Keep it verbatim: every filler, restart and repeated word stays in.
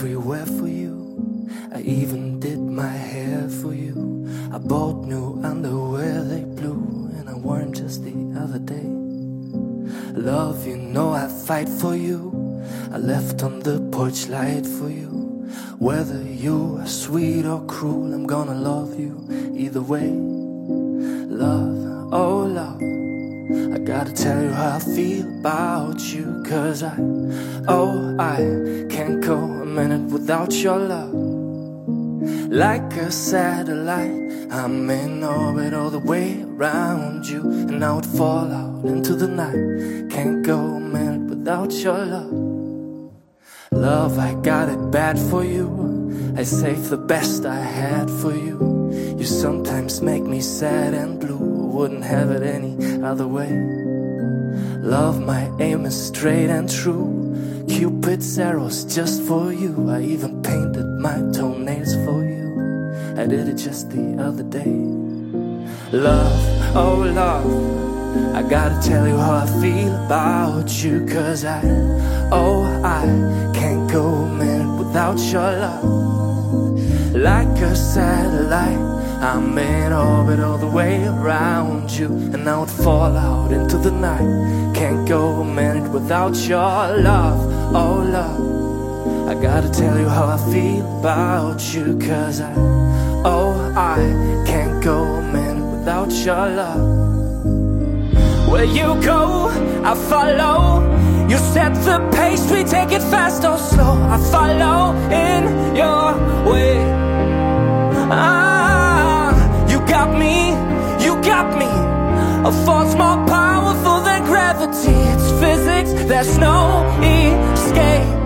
everywhere for you. I even did my hair for you. I bought new underwear, they blue, and I wore them just the other day. Love, you know I fight for you. I left on the porch light for you. Whether you are sweet or cruel, I'm gonna love you either way. Love, oh love, I gotta tell you how I feel about you. Cause I, oh I can't go a minute without your love. Like a satellite, I'm in orbit all the way around you, and I would fall out into the night. Can't go a minute without your love. Love, I got it bad for you. I saved the best I had for you. You sometimes make me sad and blue. Wouldn't have it any other way. Love, my aim is straight and true. Cupid's arrows just for you. I even painted my toenails for you. I did it just the other day. Love, oh love, I gotta tell you how I feel about you. Cause I, oh I can't go a minute without your love. Like a satellite, I'm in orbit all the way around you, and I would fall out into the night. Can't go a minute without your love, oh love, I gotta tell you how I feel about you. Cause I, oh I can't go a minute without your love. Where you go, I follow. You set the pace, we take it fast or slow. I follow in your way. Ah, you got me, you got me. A force more powerful than gravity. It's physics, there's no escape.